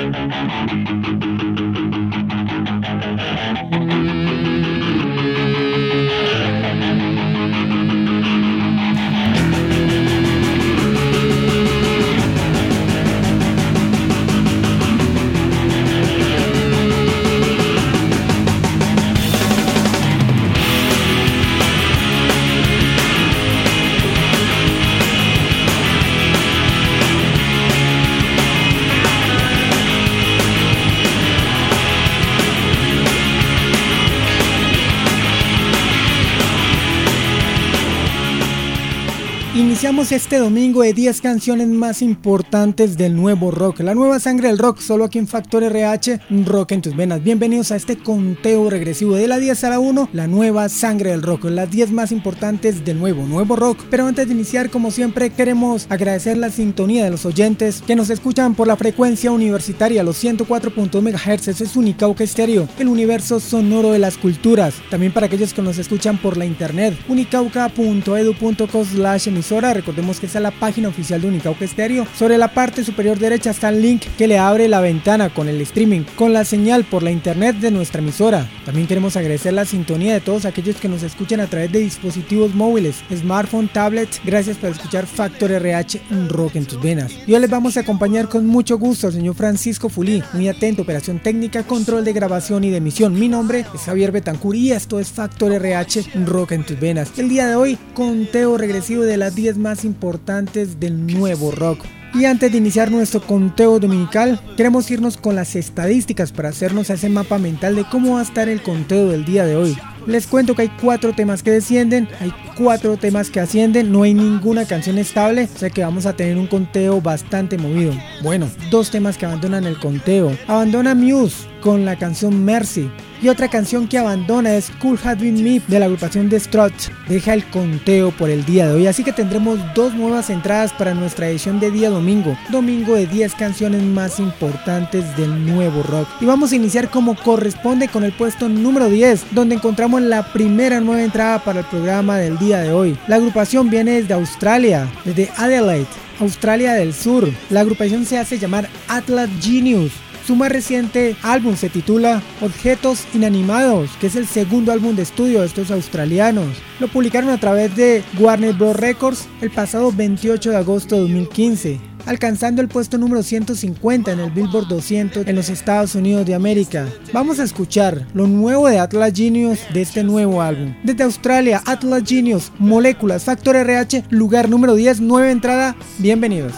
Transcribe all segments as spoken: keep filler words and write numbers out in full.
Iniciamos este domingo de diez canciones más importantes del nuevo rock, la nueva sangre del rock, solo aquí en Factor R H, Rock en tus venas. Bienvenidos a este conteo regresivo de la diez a la uno, la nueva sangre del rock, las diez más importantes del nuevo, nuevo rock. Pero antes de iniciar, como siempre, queremos agradecer la sintonía de los oyentes que nos escuchan por la frecuencia universitaria, los ciento cuatro punto dos megahertz, eso es Unicauca Estéreo, el universo sonoro de las culturas. También para aquellos que nos escuchan por la internet, unicauca punto edu punto co slash emisora. Recordemos que esa es la página oficial de Unicauca Estéreo. Sobre la parte superior derecha está el link que le abre la ventana con el streaming, con la señal por la internet de nuestra emisora. También queremos agradecer la sintonía de todos aquellos que nos escuchan a través de dispositivos móviles, smartphone, tablets. Gracias por escuchar Factor R H, un rock en tus venas. Y hoy les vamos a acompañar con mucho gusto al señor Francisco Fulí, muy atento, operación técnica, control de grabación y de emisión. Mi nombre es Javier Betancur y esto es Factor R H, un rock en tus venas. El día de hoy, conteo regresivo de las diez más importantes del nuevo rock. Y antes de iniciar nuestro conteo dominical, queremos irnos con las estadísticas para hacernos ese mapa mental de cómo va a estar el conteo del día de hoy. Les cuento que hay cuatro temas que descienden, hay cuatro temas que ascienden, no hay ninguna canción estable, o sea que vamos a tener un conteo bastante movido. Bueno, dos temas que abandonan el conteo. Abandona Muse con la canción Mercy, y otra canción que abandona es Could Have Been Me de la agrupación The Struts. Deja el conteo por el día de hoy, así que tendremos dos nuevas entradas para nuestra edición de día domingo, domingo de diez canciones más importantes del nuevo rock. Y vamos a iniciar como corresponde con el puesto número diez, donde encontramos la primera nueva entrada para el programa del día de hoy. La agrupación viene desde Australia, desde Adelaide, Australia del Sur. La agrupación se hace llamar Atlas Genius. Su más reciente álbum se titula Objetos Inanimados, que es el segundo álbum de estudio de estos australianos. Lo publicaron a través de Warner Bros. Records el pasado veintiocho de agosto de dos mil quince, alcanzando el puesto número ciento cincuenta en el Billboard doscientos en los Estados Unidos de América. Vamos a escuchar lo nuevo de Atlas Genius de este nuevo álbum. Desde Australia, Atlas Genius, Moléculas, Factor R H, lugar número diez, nueva entrada. Bienvenidos.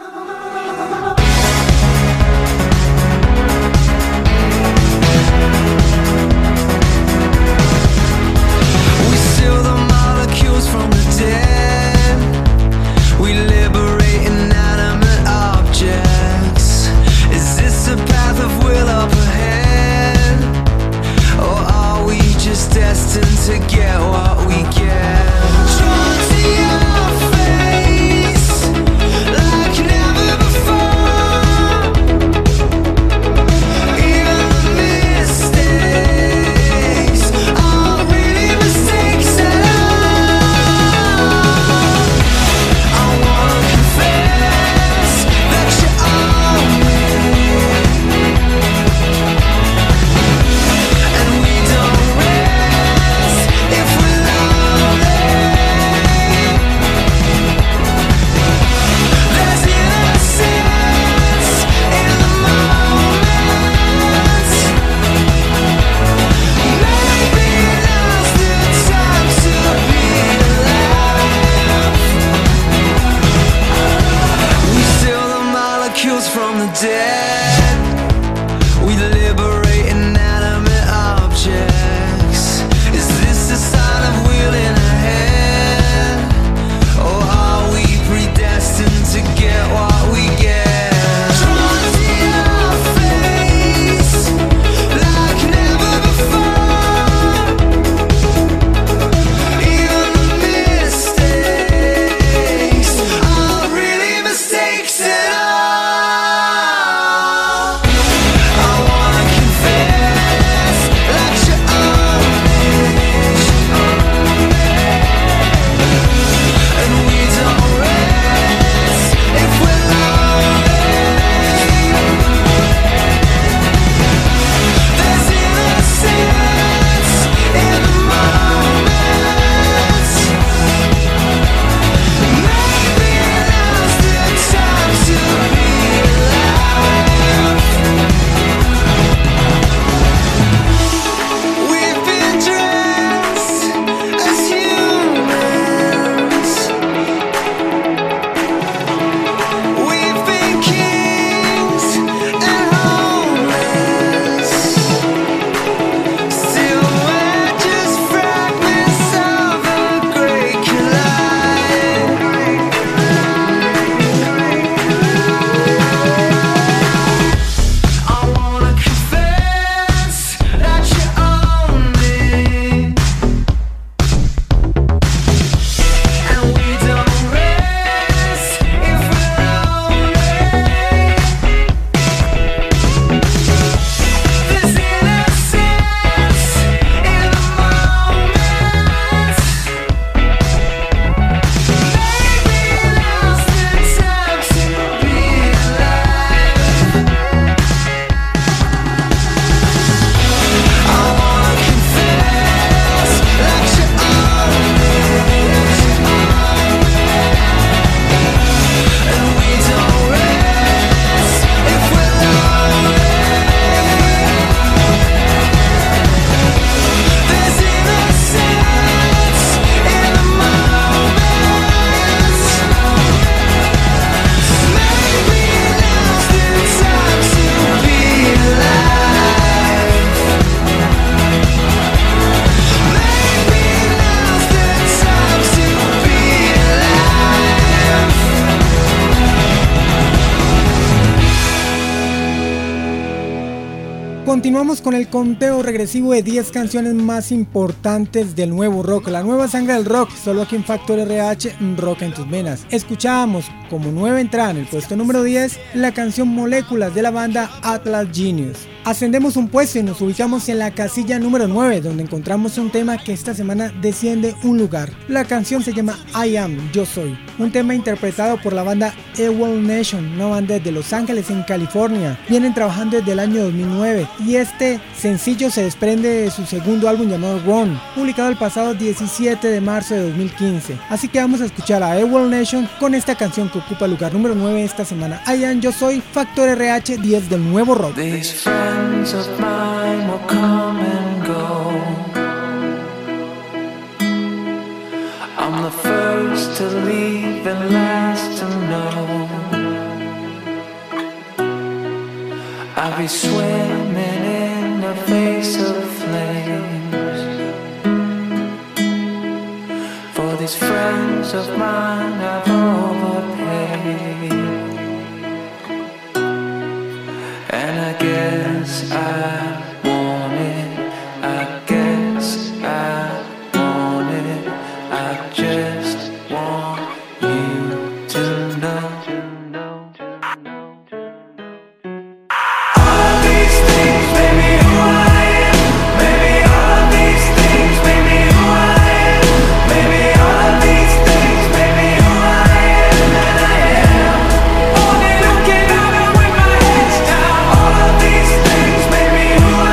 To get what we get, drawn to your face like never before. Even the mistakes are really mistakes at all. I wanna confess that you're on me, and we don't rest if we're lonely. There's innocence in the moment. Maybe now's the time to be alive. We steal the molecules from the dead. We liberate inanimate objects. Is this a sign of wheeling ahead? Or are we predestined to get what we get? Drawn to your face like never before. Even the mistakes are really mistakes at all. Continuamos con el conteo regresivo de diez canciones más importantes del nuevo rock, la nueva sangre del rock, solo aquí en Factor R H, Rock en tus venas. Escuchábamos como nueva entrada en el puesto número diez la canción Moléculas de la banda Atlas Genius. Ascendemos un puesto y nos ubicamos en la casilla número nueve, donde encontramos un tema que esta semana desciende un lugar. La canción se llama I Am, Yo Soy, un tema interpretado por la banda Ewell Nation, una banda de Los Ángeles en California. Vienen trabajando desde el año dos mil nueve y este sencillo se desprende de su segundo álbum llamado Run, publicado el pasado diecisiete de marzo de dos mil quince. Así que vamos a escuchar a Ewell Nation con esta canción que ocupa el lugar número nueve esta semana. I Am, Yo Soy, Factor R H diez del nuevo rock. Friends of mine will come and go. I'm the first to leave and last to know. I'll be swimming in the face of flames. For these friends of mine I've overpaid. And I guess I want it, I guess I want it, I just want you to know. All of these things made me who I am. Maybe all of these things made me who I am. Maybe all of these things made me who I am. And I am only looking out and with my head down. All of these things made me who I am.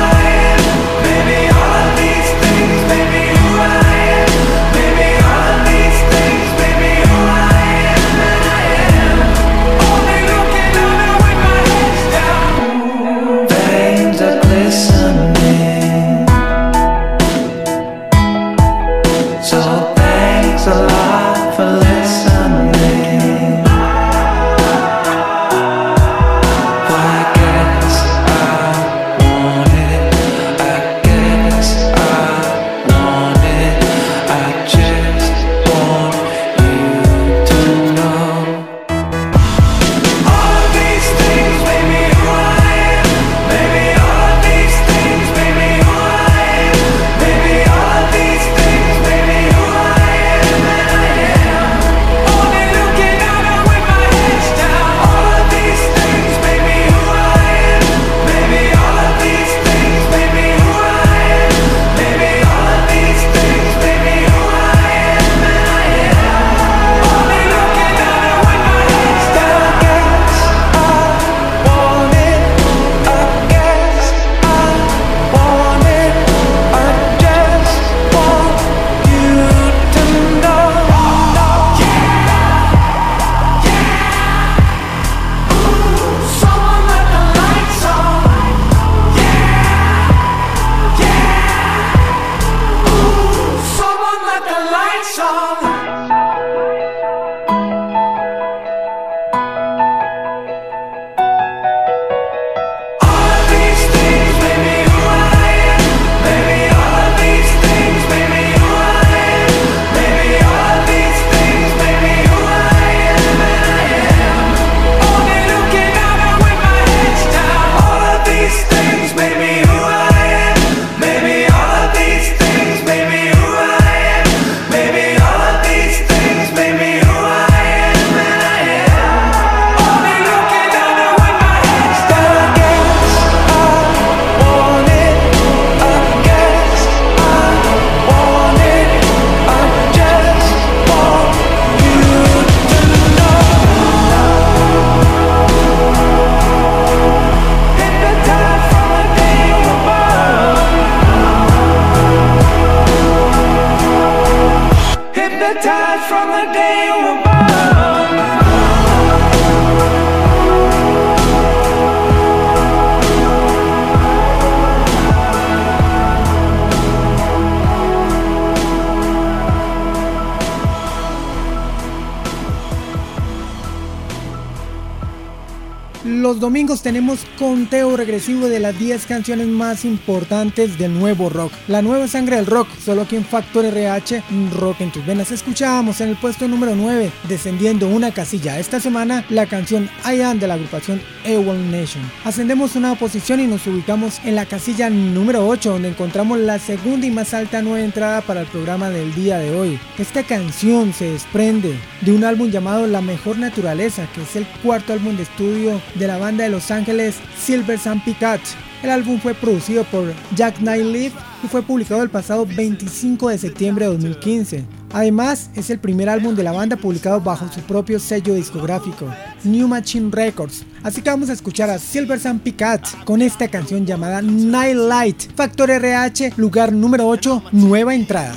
Los domingos tenemos conteo regresivo de las diez canciones más importantes del nuevo rock. La nueva sangre del rock, solo aquí en Factor R H, Rock en tus venas. Escuchábamos en el puesto número nueve, descendiendo una casilla esta semana, la canción I Am de la agrupación A W O L Nation. Ascendemos una posición y nos ubicamos en la casilla número ocho, donde encontramos la segunda y más alta nueva entrada para el programa del día de hoy. Esta canción se desprende de un álbum llamado La Mejor Naturaleza, que es el cuarto álbum de estudio de la banda de Los Ángeles Silversun Peacock. El álbum fue producido por Jack Nightlife y fue publicado el pasado veinticinco de septiembre de dos mil quince. Además, es el primer álbum de la banda publicado bajo su propio sello discográfico, New Machine Records. Así que vamos a escuchar a Silversun Peacock con esta canción llamada Nightlight. Factor R H, lugar número ocho, nueva entrada.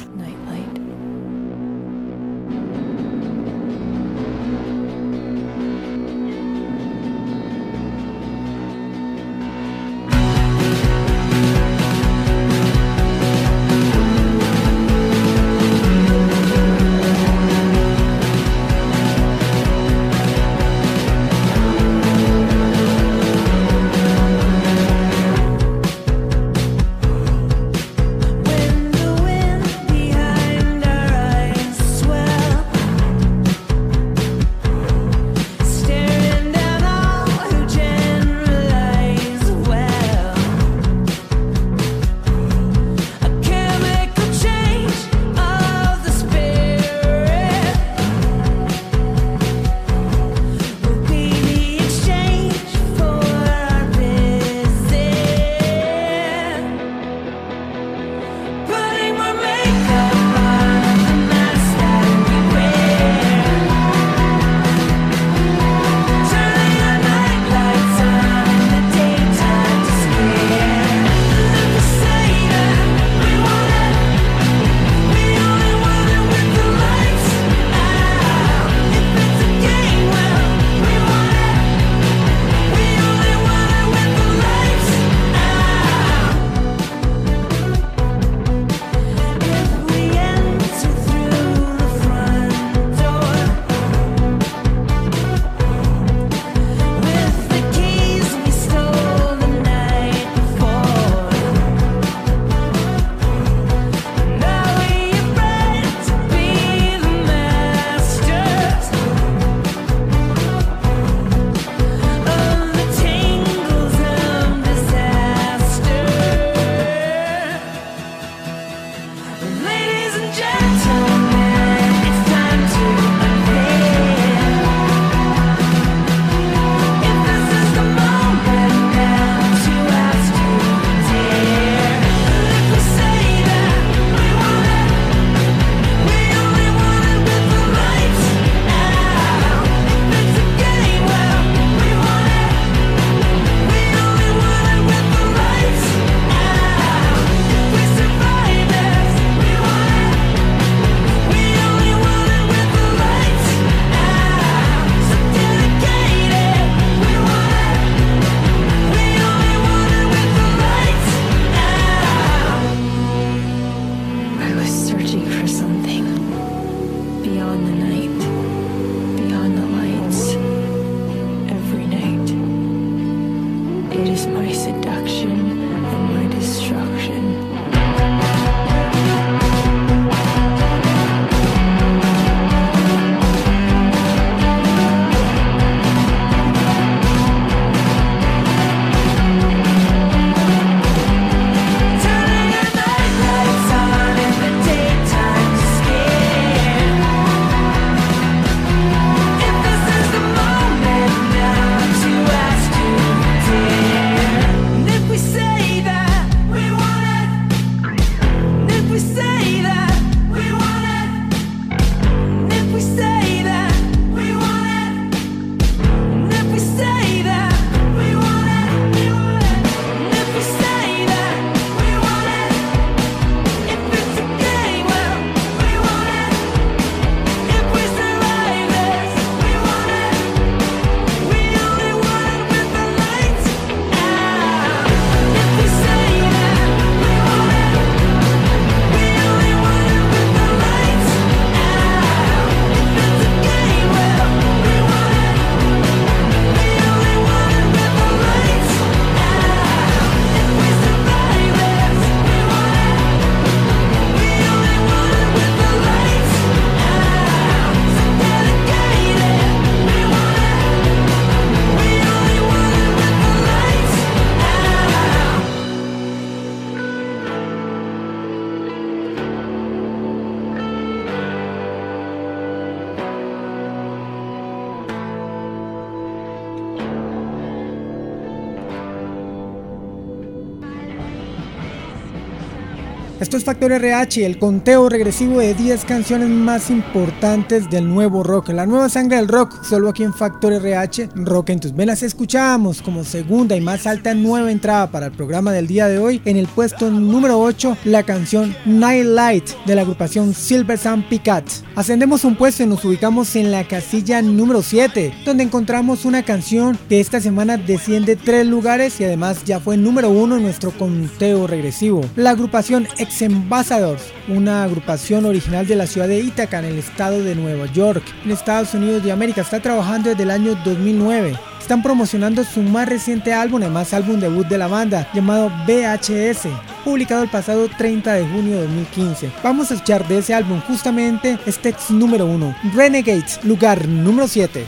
We say Esto es Factor R H, el conteo regresivo de diez canciones más importantes del nuevo rock, la nueva sangre del rock, solo aquí en Factor R H, Rock en tus venas. Escuchamos como segunda y más alta nueva entrada para el programa del día de hoy, en el puesto número ocho, la canción Night Light de la agrupación Silver Sun Picat. Ascendemos un puesto y nos ubicamos en la casilla número siete, donde encontramos una canción que esta semana desciende tres lugares y además ya fue número uno en nuestro conteo regresivo. La agrupación Ex Ambassadors, una agrupación original de la ciudad de Ithaca en el estado de Nueva York, en Estados Unidos de América, está trabajando desde el año dos mil nueve. Están promocionando su más reciente álbum, además álbum debut de la banda, llamado V H S, publicado el pasado treinta de junio de dos mil quince. Vamos a escuchar de ese álbum justamente este ex número uno, Renegades, lugar número siete.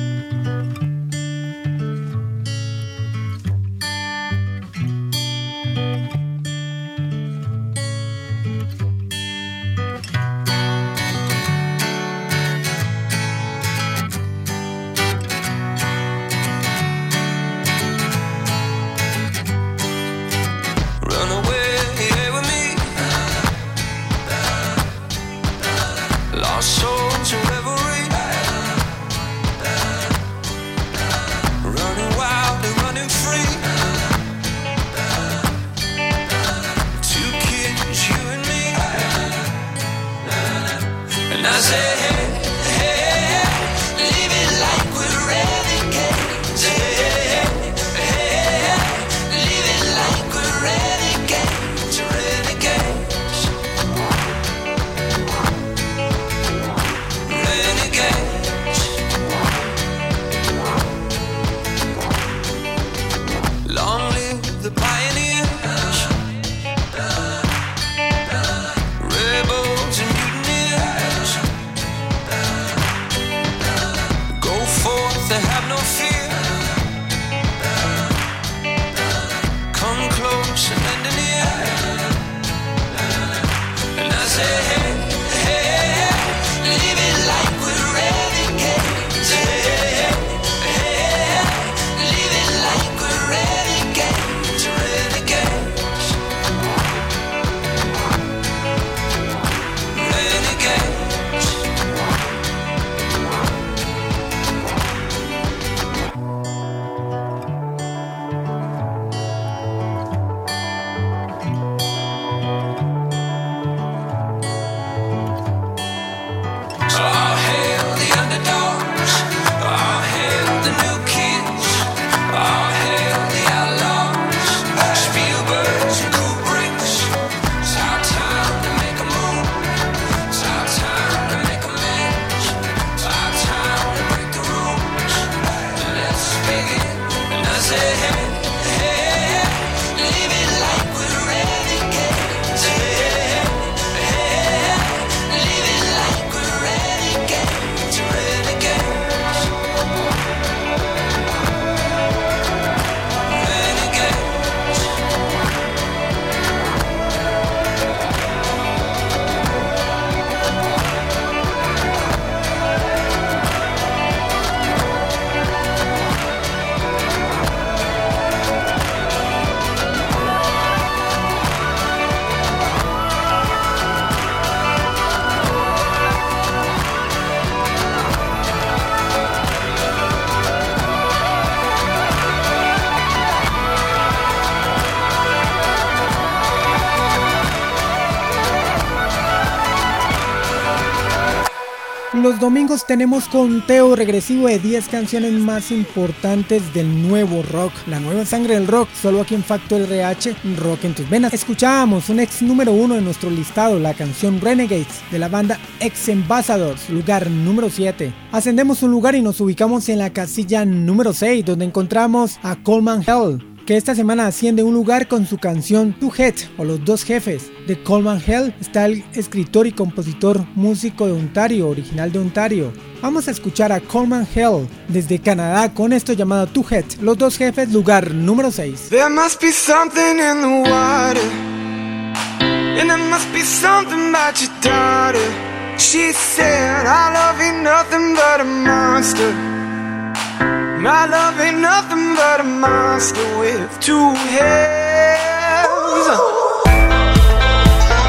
Los domingos tenemos conteo regresivo de diez canciones más importantes del nuevo rock, la nueva sangre del rock, solo aquí en Factor R H, Rock en tus venas. Escuchábamos un ex número uno de nuestro listado, la canción Renegades de la banda Ex Ambassadors, lugar número siete. Ascendemos un lugar y nos ubicamos en la casilla número seis, donde encontramos a Coleman Hell, que esta semana asciende un lugar con su canción Two Head o Los Dos Jefes. De Coleman Hell está el escritor y compositor músico de Ontario, original de Ontario. Vamos a escuchar a Coleman Hell desde Canadá con esto llamado Two Head, Los Dos Jefes, lugar número seis. There must be something in the water, and there must be something about your daughter. She said, I love ain't nothing but a monster. My love ain't nothing but a monster with two heads.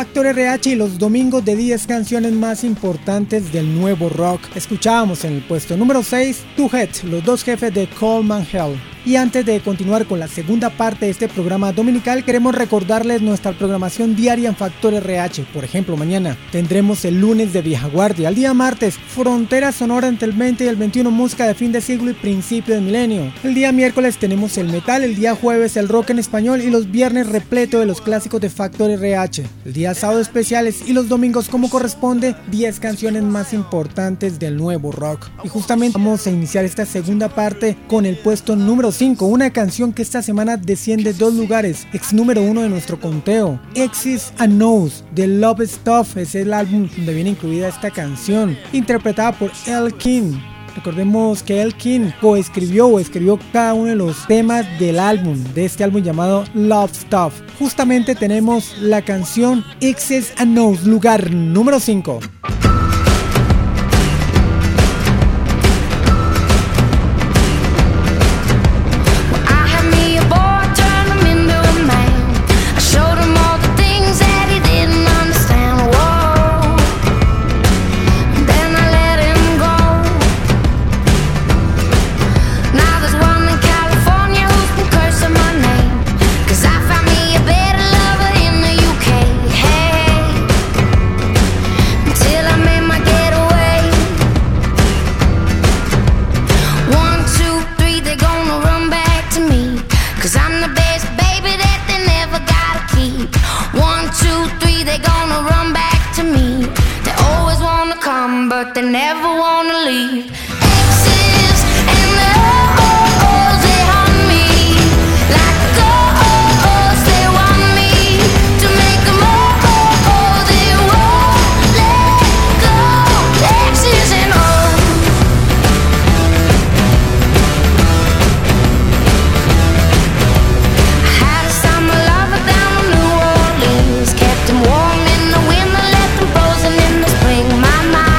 Factor R H y los domingos de diez canciones más importantes del nuevo rock. Escuchábamos en el puesto número seis Two Heads, los dos jefes de Coleman Hell. Y antes de continuar con la segunda parte de este programa dominical, queremos recordarles nuestra programación diaria en Factor R H. Por ejemplo, mañana tendremos el lunes de Vieja Guardia, el día martes Frontera Sonora entre el veinte y el veintiuno, música de fin de siglo y principio del milenio. El día miércoles tenemos el metal, el día jueves el rock en español y los viernes repleto de los clásicos de Factor R H. El día sábado especiales y los domingos como corresponde diez canciones más importantes del nuevo rock. Y justamente vamos a iniciar esta segunda parte con el puesto número cinco, una canción que esta semana desciende dos lugares, ex número uno de nuestro conteo. X's and O's de Love Stuff es el álbum donde viene incluida esta canción, interpretada por Elle King. Recordemos que Elle King coescribió o escribió cada uno de los temas del álbum, de este álbum llamado Love Stuff. Justamente tenemos la canción X's and O's, lugar número cinco. But they never wanna leave. X's and O's, they haunt me like ghosts. They want me to make them all. They won't let go. X's and O's. I had a summer lover down in New Orleans, kept him warm in the winter, left him frozen in the spring. My mind.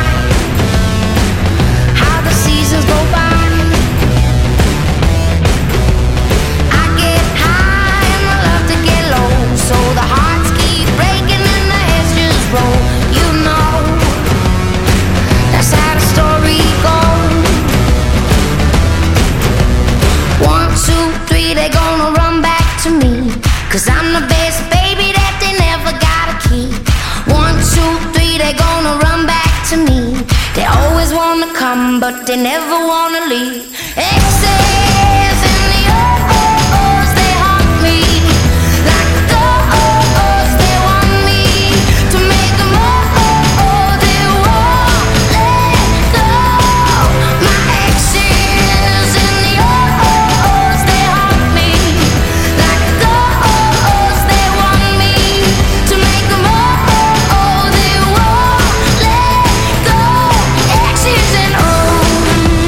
Cause I'm the best baby that they never gotta keep. One, two, three, they gonna run back to me. They always wanna come, but they never wanna leave. X's and the O's, they haunt me like ghosts. They want me to make them all. They won't let go. My X's and the O's, they haunt me like ghosts. They want me to make them all. They won't let go. X's and O's.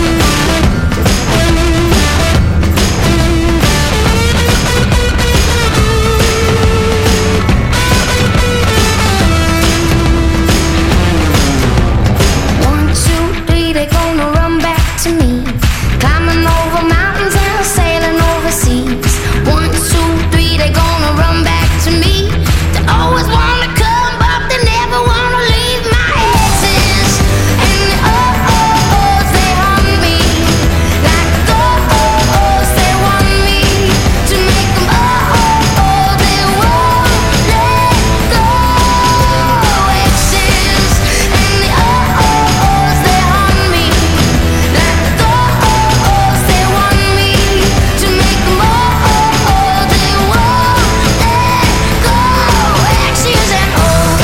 One, two, three, they gonna run back to me. Climbing over mountains and sailing overseas. One, two, three, they gonna run back to me. They always wanna come, but they never wanna leave. My X's and the O's, they haunt me like ghosts. They want me to make them all. They won't let go. X's and the O's, they haunt me like ghosts. They want me to make them all. They won't let go. X's and O's.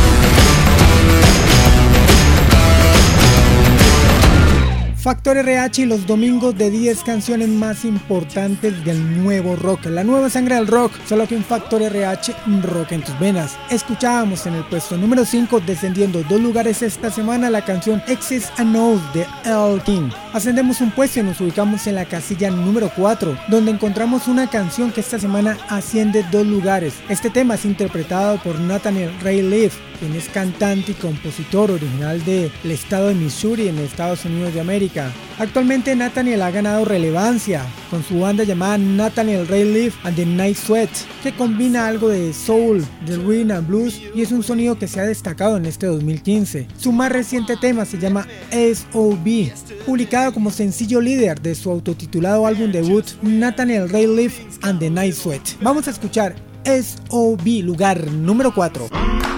Factor R H y los domingos de diez canciones más importantes del nuevo rock, la nueva sangre del rock, solo que en Factor R H, rock en tus venas. Escuchábamos en el puesto número cinco, descendiendo dos lugares esta semana, la canción X's and O's de Elle King. Ascendemos un puesto y nos ubicamos en la casilla número cuatro, donde encontramos una canción que esta semana asciende dos lugares. Este tema es interpretado por Nathaniel Ray Leaf, quien es cantante y compositor original del estado de Missouri en Estados Unidos de América. música. Actualmente Nathaniel ha ganado relevancia con su banda llamada Nathaniel Rateliff and the Night Sweat, que combina algo de soul, de rhythm and blues y es un sonido que se ha destacado en este dos mil quince. Su más reciente tema se llama S O B, publicado como sencillo líder de su autotitulado álbum debut Nathaniel Rateliff and the Night Sweat. Vamos a escuchar S O B, lugar número cuatro.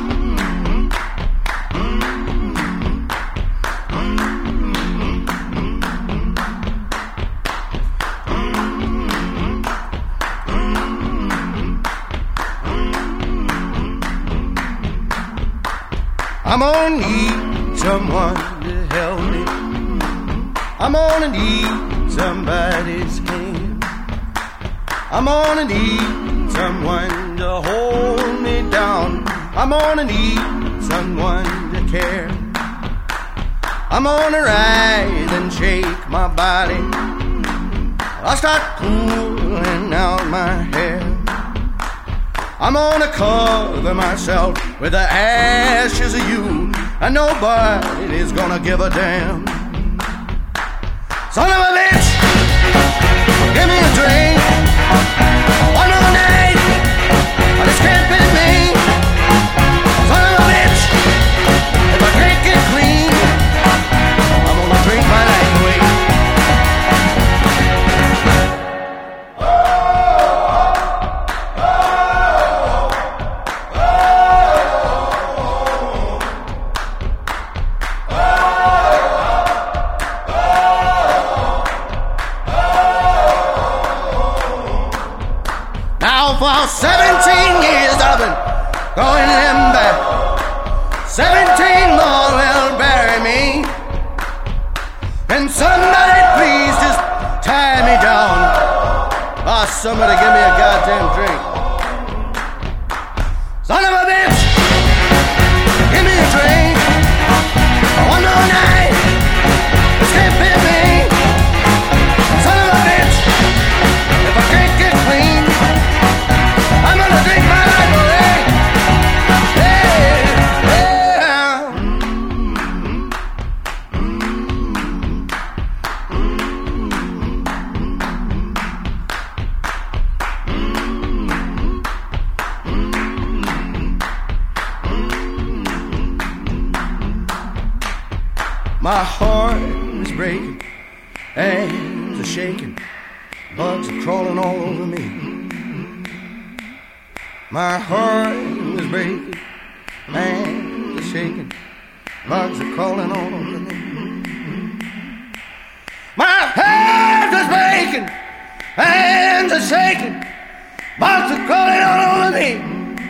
I'm gonna need someone to help me. I'm gonna need somebody's hand. I'm gonna need someone to hold me down. I'm gonna need someone to care. I'm gonna rise and shake my body. I'll start pulling out my hair. I'm gonna cover myself with the ashes of you, and nobody's gonna give a damn. Son of a bitch, give me a drink. One more night, but it's camping me. Son of a bitch, if I can't get clean, I'm gonna drink my life away. For seventeen years I've been going them back. Seventeen more will bury me. And somebody please just tie me down. Oh, somebody give me a goddamn drink. Son of a bitch, give me a drink. One more night, this can't be me. Son of a bitch, if I can't get clean, I'm gonna drink my life away. Yeah, yeah. My heart is breaking, hands are shaking, bugs are crawling all over me. My heart is breaking, hands are shaking, bugs are crawling all over me. My heart is breaking, hands are shaking, bugs are crawling all over me.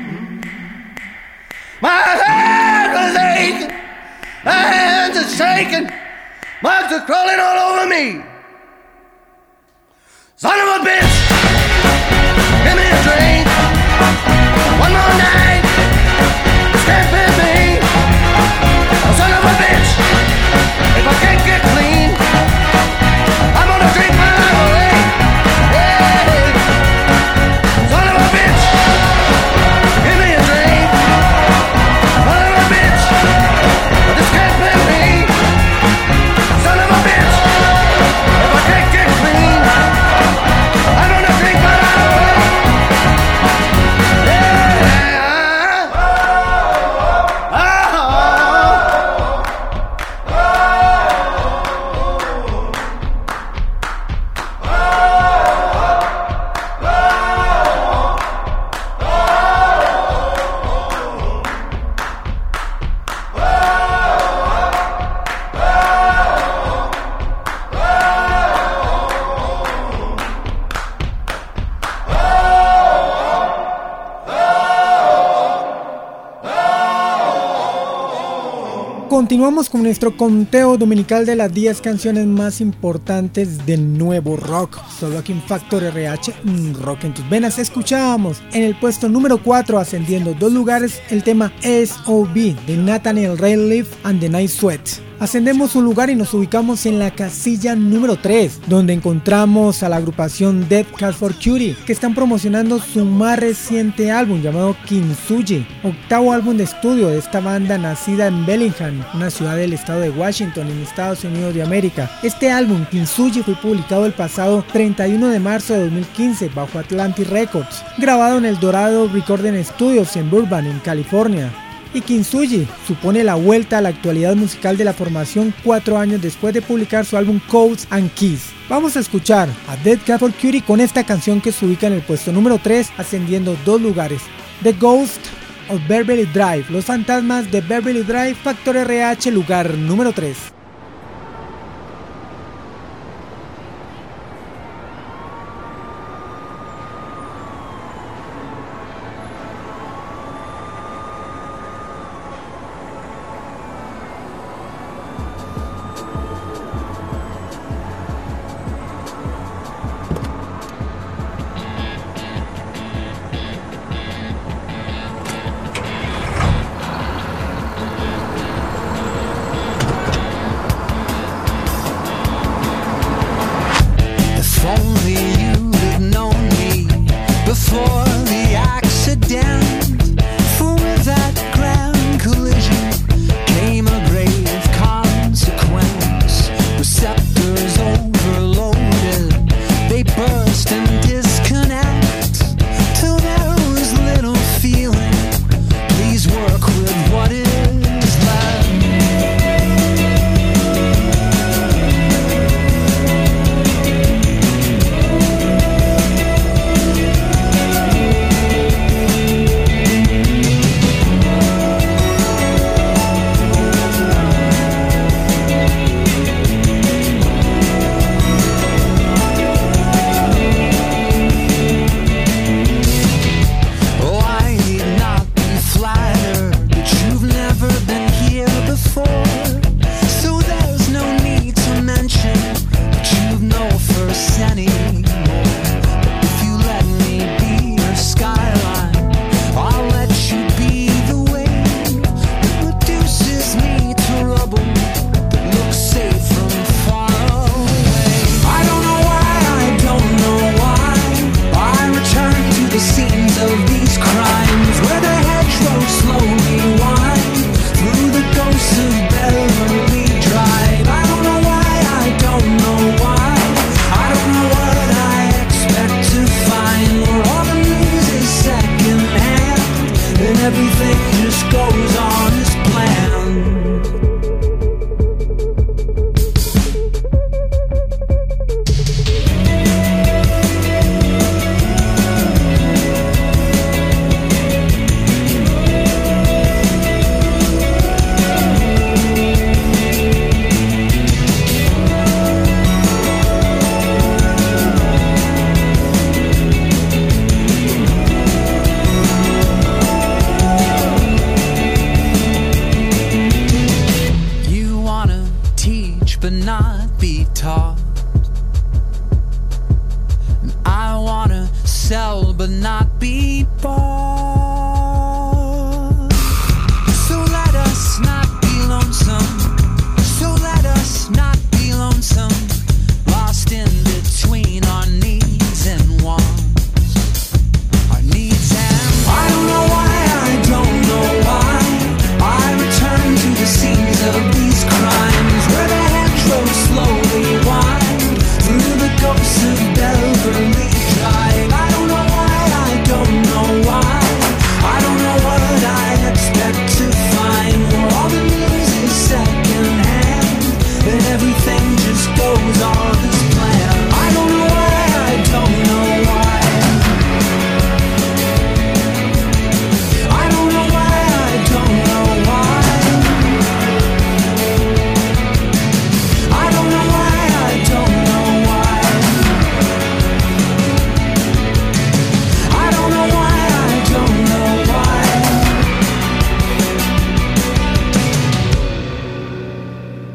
My heart is aching, hands are shaking, bugs are crawling all over me. Son of a bitch, give me a drink. One more night, step with me. Oh, son of a bitch, if I can't get clean, I'm gonna drink my life away. Yeah. Son of a bitch, give me a drink. Son of a bitch, this can't be me. Son of a bitch, if I can't get clean, I'm gonna drink my life away. Continuamos con nuestro conteo dominical de las diez canciones más importantes del nuevo rock, solo aquí en Factor R H, Rock en tus venas. Escuchábamos en el puesto número cuatro, ascendiendo dos lugares, el tema S O B de Nathaniel Rateliff and the Night Sweat. Ascendemos un lugar y nos ubicamos en la casilla número tres, donde encontramos a la agrupación Dead Cat for Cutie, que están promocionando su más reciente álbum llamado Kintsugi, octavo álbum de estudio de esta banda nacida en Bellingham, una ciudad del estado de Washington en Estados Unidos de América. Este álbum Kintsugi fue publicado el pasado treinta y uno de marzo de dos mil quince bajo Atlantic Records, grabado en el Dorado Recording Studios en Burbank, en California. Y Kintsugi supone la vuelta a la actualidad musical de la formación cuatro años después de publicar su álbum Codes and Keys. Vamos a escuchar a Dead Cat for Cutie con esta canción que se ubica en el puesto número tres, ascendiendo dos lugares, The Ghost of Beverly Drive, Los Fantasmas de Beverly Drive, Factor R H, lugar número tres.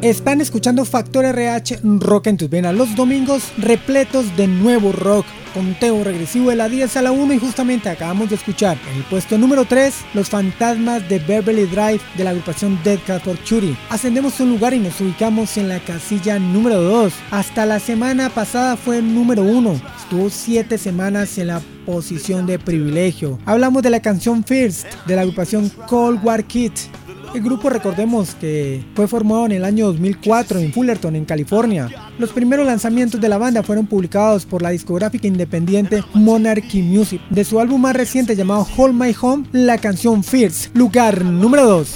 Están escuchando Factor R H, Rock en tus venas, los domingos repletos de nuevo rock. Conteo regresivo de la diez a la uno y justamente acabamos de escuchar en el puesto número tres Los Fantasmas de Beverly Drive de la agrupación Dead Cat for Cutie. Ascendemos un lugar y nos ubicamos en la casilla número dos. Hasta la semana pasada fue el número uno. Estuvo siete semanas en la posición de privilegio. Hablamos de la canción First de la agrupación Cold War Kid. El grupo, recordemos que fue formado en el año dos mil cuatro en Fullerton, en California. Los primeros lanzamientos de la banda fueron publicados por la discográfica independiente Monarchy Music. De su álbum más reciente llamado Hold My Home, la canción First, lugar número dos.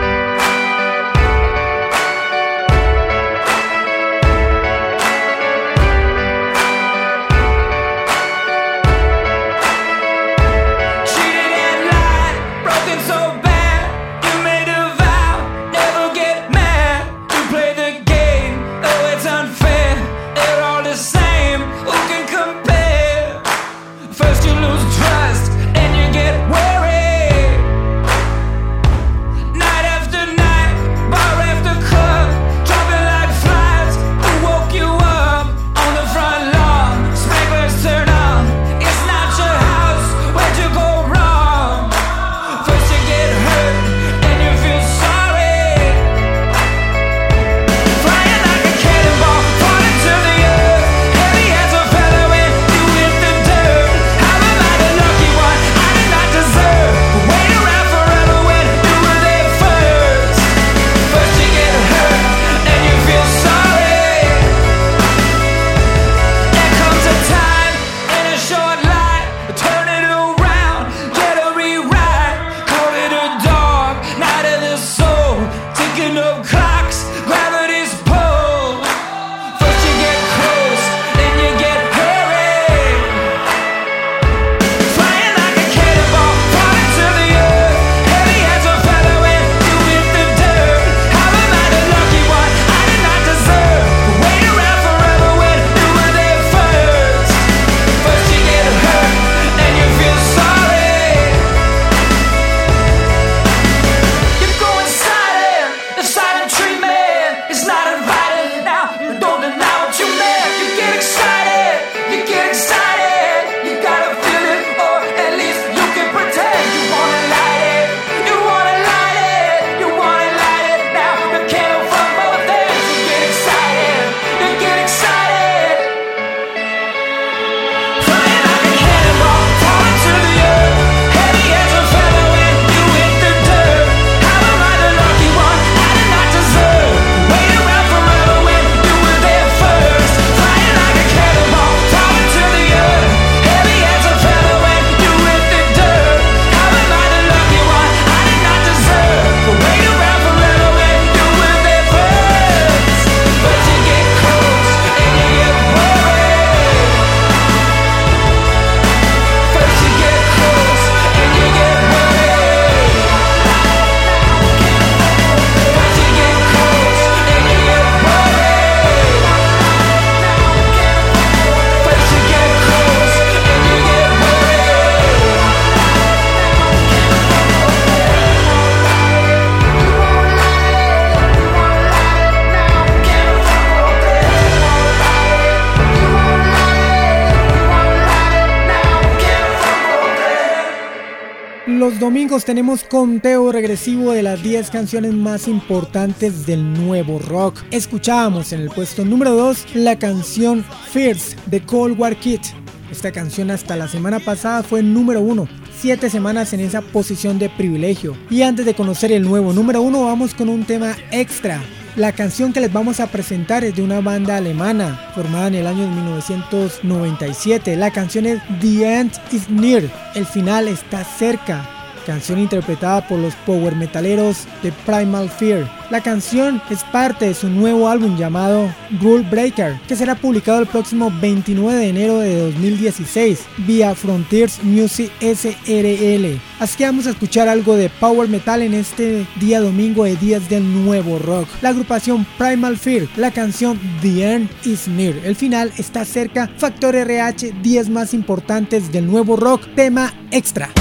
Los domingos tenemos conteo regresivo de las diez canciones más importantes del nuevo rock. Escuchábamos en el puesto número dos la canción First de Cold War Kid. Esta canción hasta la semana pasada fue número uno. Siete semanas en esa posición de privilegio. Y antes de conocer el nuevo número uno, vamos con un tema extra. La canción que les vamos a presentar es de una banda alemana formada en el año mil novecientos noventa y siete. La canción es The End is Near, el final está cerca. Canción interpretada por los power metaleros de Primal Fear. La canción es parte de su nuevo álbum llamado Rule Breaker, que será publicado el próximo veintinueve de enero de dos mil dieciséis vía Frontiers Music S R L. Así que vamos a escuchar algo de power metal en este día domingo de días del nuevo rock. La agrupación Primal Fear, la canción The End is Near, el final está cerca. Factor R H, diez más importantes del nuevo rock, tema extra.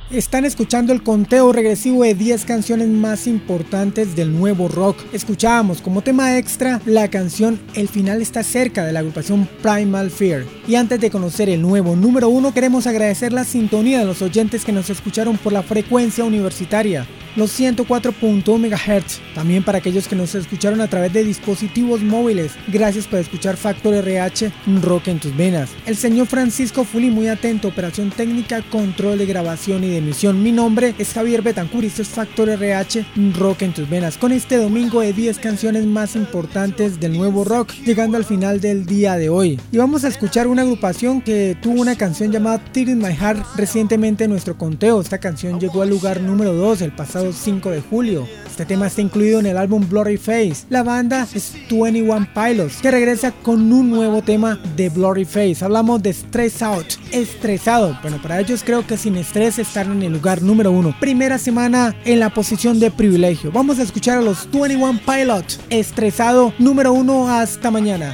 Están escuchando el conteo regresivo de diez canciones más importantes del nuevo rock. Escuchábamos como tema extra la canción El final está cerca de la agrupación Primal Fear. Y antes de conocer el nuevo número uno, queremos agradecer la sintonía de los oyentes que nos escucharon por la frecuencia universitaria, los ciento cuatro punto uno megahertz. También para aquellos que nos escucharon a través de dispositivos móviles, gracias por escuchar Factor R H, Rock en tus venas. El señor Francisco Fuli, muy atento, operación técnica, control de grabación y de emisión. Mi nombre es Javier Betancur y esto es Factor R H, Rock en tus venas, con este domingo de diez canciones más importantes del nuevo rock, llegando al final del día de hoy. Y vamos a escuchar una agrupación que tuvo una canción llamada Tear in My Heart recientemente en nuestro conteo. Esta canción llegó al lugar número dos el pasado cinco de julio. Este tema está incluido en el álbum Blurry Face. La banda es veintiuno Pilots, que regresa con un nuevo tema de Blurry Face. Hablamos de Stress Out, estresado. Bueno, para ellos creo que sin estrés están en el lugar número uno. Primera semana en la posición de privilegio. Vamos a escuchar a los veintiuno Pilots, estresado, número uno. Hasta mañana.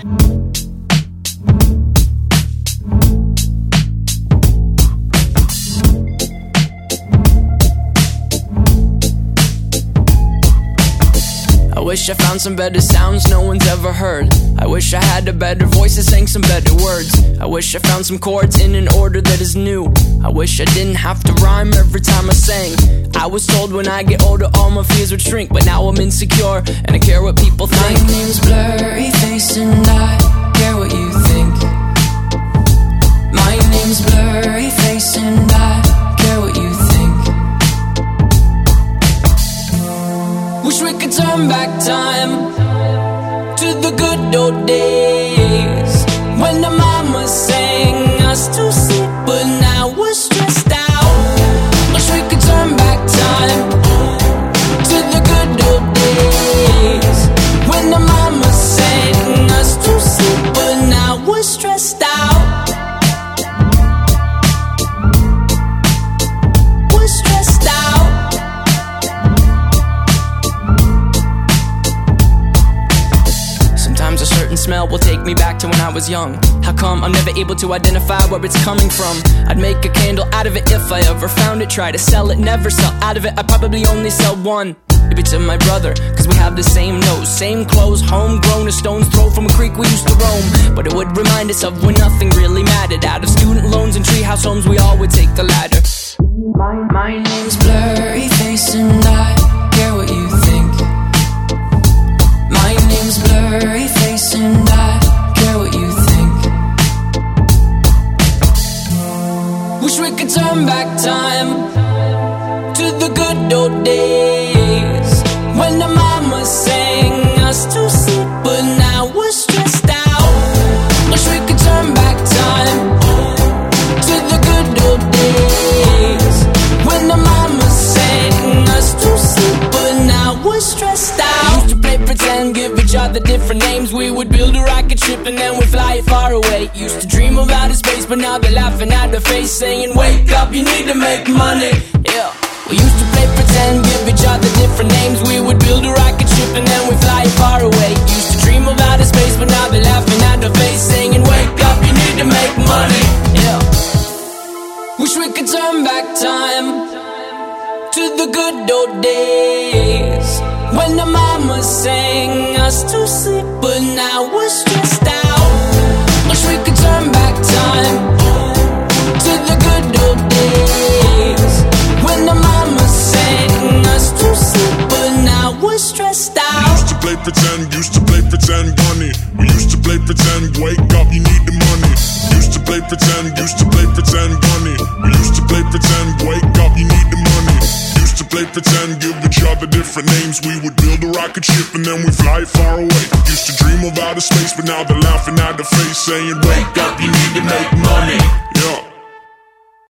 I wish I found some better sounds no one's ever heard. I wish I had a better voice that sang some better words. I wish I found some chords in an order that is new. I wish I didn't have to rhyme every time I sang. I was told when I get older all my fears would shrink, but now I'm insecure and I care what people think. My name's Blurry Face and I care what you think. My name's Blurry Face and I care what you think. Wish we could turn back time to the good old days when the mama sang us to sleep, but now we're stressed out. Wish we could turn back time to the good old days when the mama sang us to sleep, but now we're stressed out. We're stressed out. Sometimes a certain smell will take me back to when I was young. How come I'm never able to identify where it's coming from? I'd make a candle out of it if I ever found it. Try to sell it, never sell out of it. I'd probably only sell one. Maybe to my brother, cause we have the same nose, same clothes, homegrown, a stone's throw from a creek we used to roam. But it would remind us of when nothing really mattered. Out of student loans and treehouse homes, we all would take the ladder. My, my name's Blurry Face and I care what you think. My name's Blurry Face and I care what you think. Wish we could turn back time to the good old days when the mama sang us to sleep, but now we're stressed out. Wish we could turn back time to the good old days when the mama sang us to sleep, but now we're stressed out. Used to play pretend, give each other different names. We would build a rocket ship and then we'd fly it far away. Used to dream of outer space, but now they're laughing at the face, saying, wake up, you need to make money. Yeah. We used to play pretend, give each other different names. We would build a rocket ship and then we'd fly it far away. Used to dream of outer space, but now they're laughing at the face, saying, wake up, you need to make money. Yeah. Wish we could turn back time to the good old days when the mama sang us to sleep, but now we're stressed out. Wish we could turn back time to the good old days when the mama sang us to sleep, but now we're stressed out. Used to play pretend, used to play pretend, bunny. We used to play pretend, wake up, you need the money. Used to play pretend, used to play pretend, bunny. We used to play pretend, wake up, you need the money. Used to play pretend, give each other different names. We would build a rocket ship and then we fly it far away. Used to dream of outer space, but now they're laughing at the face, saying, wake up, you need to make money.